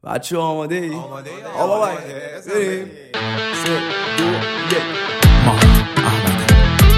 بچه آماده ای؟ آبا باید بریم 3 2 1 ما آماده.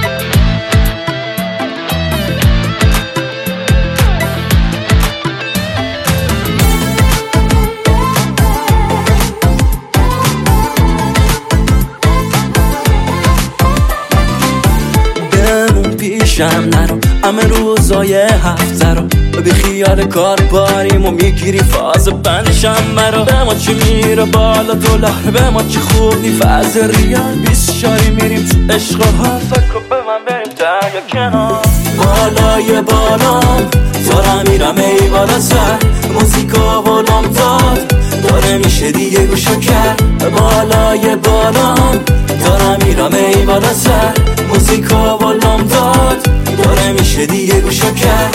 بمون پیشم نرو همه روزای هفته رو بی خیال کار باریم و میگیری فاز بندشم مرا. به ما چی میره بالا دلار، به ما چی خوب نی فاز ریال 20 شاری میریم تو عشق و حال فکر به من بریم دریا کنار. بالای بالام دارم میرم ای بالا سر موزیکا بالام داد داره میشه دیگه گوشو کرد. بالای بالام دارم میرم ای بالا سر موزیکا بالام داد داره میشه دیگه گوشو کرد.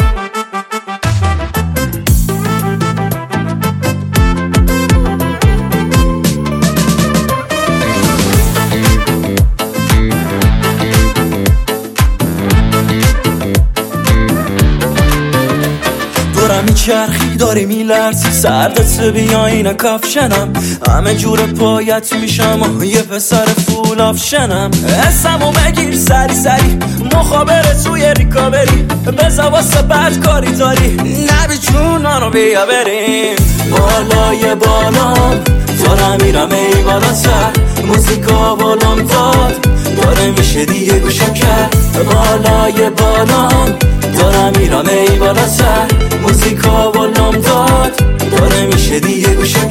دارم میچرخی داری میلرزی سردت بیا اینا کافشنم همه جور پایت میشم و یه پسر فول آفشنم. اسمو بگیر سری سری مخابره توی ریکابری بزا واسه بد کاری داری نبی چونانو بیا بریم. بالای بالام دارم میرم ای بالا سر موزیکا بالام داد داره میشه دیگه گوشو کرد. بالای بالام دارم میرم ای بالا سر موزیکا بالام داد داره میشه دیگه گوشو